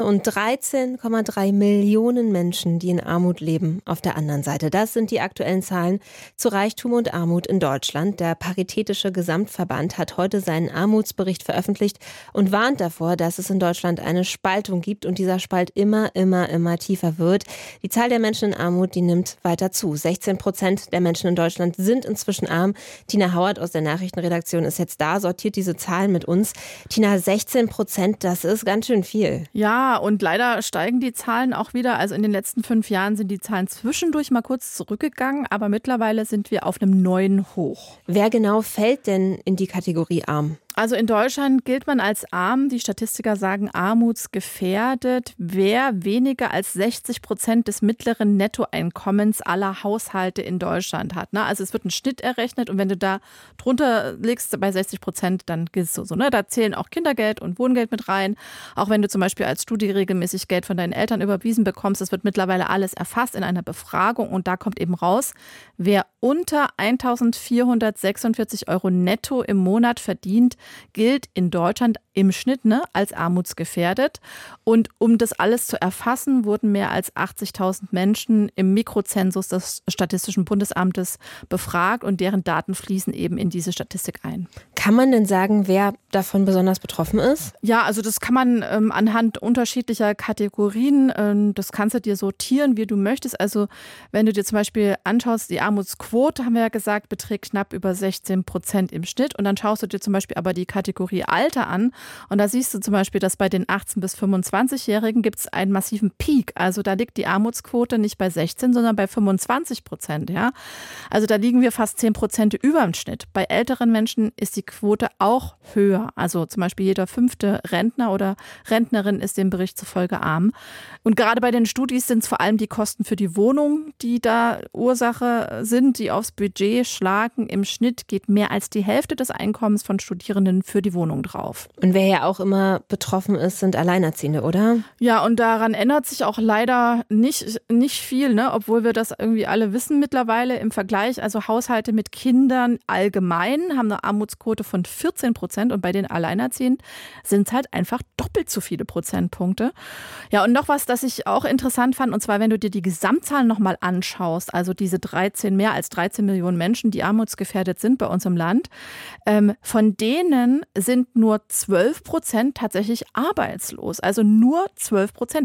Und 13,3 Millionen Menschen, die in Armut leben, auf der anderen Seite. Das sind die aktuellen Zahlen zu Reichtum und Armut in Deutschland. Der Paritätische Gesamtverband hat heute seinen Armutsbericht veröffentlicht und warnt davor, dass es in Deutschland eine Spaltung gibt und dieser Spalt immer tiefer wird. Die Zahl der Menschen in Armut, die nimmt weiter zu. 16% der Menschen in Deutschland sind inzwischen arm. Tina Hauert aus der Nachrichtenredaktion ist jetzt da, sortiert diese Zahlen mit uns. Tina, 16%, das ist ganz schön viel. Ja, und leider steigen die Zahlen auch wieder. Also in den letzten 5 Jahren sind die Zahlen zwischendurch mal kurz zurückgegangen, aber mittlerweile sind wir auf einem neuen Hoch. Wer genau fällt denn in die Kategorie arm? Also in Deutschland gilt man als arm. Die Statistiker sagen armutsgefährdet, wer weniger als 60% des mittleren Nettoeinkommens aller Haushalte in Deutschland hat. Also es wird ein Schnitt errechnet und wenn du da drunter liegst bei 60%, dann gilt es so. Da zählen auch Kindergeld und Wohngeld mit rein. Auch wenn du zum Beispiel als Studie regelmäßig Geld von deinen Eltern überwiesen bekommst, das wird mittlerweile alles erfasst in einer Befragung und da kommt eben raus, wer unter 1.446 € netto im Monat verdient, gilt in Deutschland im Schnitt als armutsgefährdet. Und um das alles zu erfassen, wurden mehr als 80.000 Menschen im Mikrozensus des Statistischen Bundesamtes befragt und deren Daten fließen eben in diese Statistik ein. Kann man denn sagen, wer davon besonders betroffen ist? Ja, also das kann man anhand unterschiedlicher Kategorien, das kannst du dir sortieren, wie du möchtest. Also wenn du dir zum Beispiel anschaust, die Armutsquote, haben wir ja gesagt, beträgt knapp über 16% im Schnitt. Und dann schaust du dir zum Beispiel aber die Kategorie Alter an. Und da siehst du zum Beispiel, dass bei den 18- bis 25-Jährigen gibt es einen massiven Peak. Also da liegt die Armutsquote nicht bei 16, sondern bei 25%. Ja? Also da liegen wir fast 10% über dem Schnitt. Bei älteren Menschen ist die Quote auch höher. Also zum Beispiel jeder 5. Rentner oder Rentnerin ist dem Bericht zufolge arm. Und gerade bei den Studis sind es vor allem die Kosten für die Wohnung, die da Ursache sind, die aufs Budget schlagen. Im Schnitt geht mehr als die Hälfte des Einkommens von Studierenden für die Wohnung drauf. Und wer ja auch immer betroffen ist, sind Alleinerziehende, oder? Ja, und daran ändert sich auch leider nicht viel, obwohl wir das irgendwie alle wissen mittlerweile im Vergleich. Also Haushalte mit Kindern allgemein haben eine Armutsquote von 14% und bei den Alleinerziehenden sind es halt einfach doppelt so viele Prozentpunkte. Ja, und noch was, das ich auch interessant fand, und zwar, wenn du dir die Gesamtzahlen nochmal anschaust, also diese mehr als 13 Millionen Menschen, die armutsgefährdet sind bei uns im Land, von denen sind nur 12% tatsächlich arbeitslos. Also nur 12%.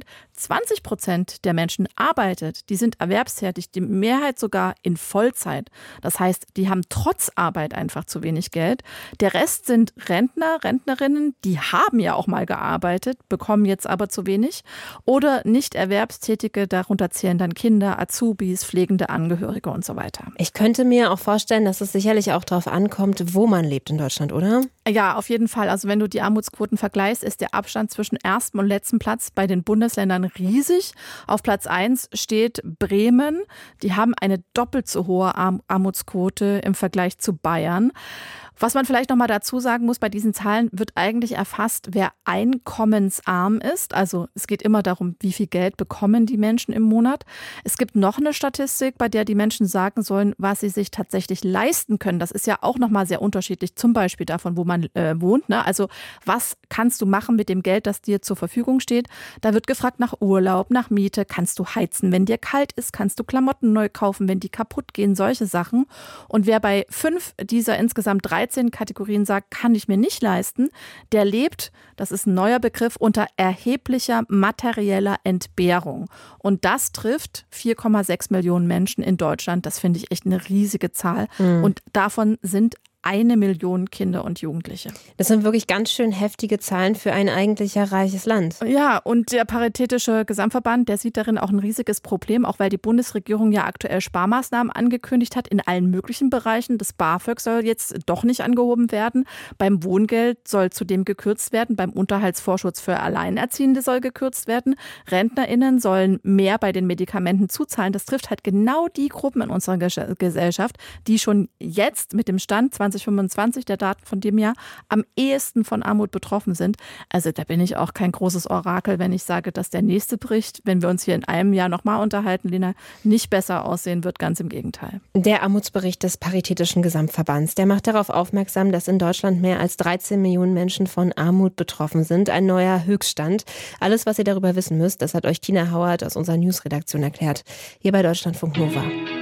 20% der Menschen arbeitet, die sind erwerbstätig, die Mehrheit sogar in Vollzeit. Das heißt, die haben trotz Arbeit einfach zu wenig Geld. Der Rest sind Rentner, Rentnerinnen, die haben ja auch mal gearbeitet, bekommen jetzt aber zu wenig. Oder Nicht-Erwerbstätige, darunter zählen dann Kinder, Azubis, pflegende Angehörige und so weiter. Ich könnte mir auch vorstellen, dass es sicherlich auch darauf ankommt, wo man lebt in Deutschland, oder? Ja, auf jeden Fall. Also wenn du die Armutsquoten vergleichst, ist der Abstand zwischen erstem und letztem Platz bei den Bundesländern riesig. Auf Platz 1 steht Bremen. Die haben eine doppelt so hohe Armutsquote im Vergleich zu Bayern. Was man vielleicht noch mal dazu sagen muss, bei diesen Zahlen wird eigentlich erfasst, wer einkommensarm ist. Also es geht immer darum, wie viel Geld bekommen die Menschen im Monat. Es gibt noch eine Statistik, bei der die Menschen sagen sollen, was sie sich tatsächlich leisten können. Das ist ja auch noch mal sehr unterschiedlich, zum Beispiel davon, wo man wohnt. Also was kannst du machen mit dem Geld, das dir zur Verfügung steht? Da wird gefragt nach Urlaub, nach Miete. Kannst du heizen, wenn dir kalt ist? Kannst du Klamotten neu kaufen, wenn die kaputt gehen? Solche Sachen. Und wer bei 5 dieser insgesamt 13 Kategorien sagt, kann ich mir nicht leisten, der lebt, das ist ein neuer Begriff, unter erheblicher materieller Entbehrung. Und das trifft 4,6 Millionen Menschen in Deutschland. Das finde ich echt eine riesige Zahl. Und davon sind 1 Million Kinder und Jugendliche. Das sind wirklich ganz schön heftige Zahlen für ein eigentlich reiches Land. Ja, und der Paritätische Gesamtverband, der sieht darin auch ein riesiges Problem, auch weil die Bundesregierung ja aktuell Sparmaßnahmen angekündigt hat in allen möglichen Bereichen. Das BAföG soll jetzt doch nicht angehoben werden. Beim Wohngeld soll zudem gekürzt werden. Beim Unterhaltsvorschuss für Alleinerziehende soll gekürzt werden. RentnerInnen sollen mehr bei den Medikamenten zuzahlen. Das trifft halt genau die Gruppen in unserer Gesellschaft, die schon jetzt mit dem Stand 20 2025, der Daten von dem Jahr, am ehesten von Armut betroffen sind. Also da bin ich auch kein großes Orakel, wenn ich sage, dass der nächste Bericht, wenn wir uns hier in einem Jahr nochmal unterhalten, Lena, nicht besser aussehen wird. Ganz im Gegenteil. Der Armutsbericht des Paritätischen Gesamtverbands, der macht darauf aufmerksam, dass in Deutschland mehr als 13 Millionen Menschen von Armut betroffen sind. Ein neuer Höchststand. Alles, was ihr darüber wissen müsst, das hat euch Tina Hauert aus unserer Newsredaktion erklärt. Hier bei Deutschlandfunk Nova.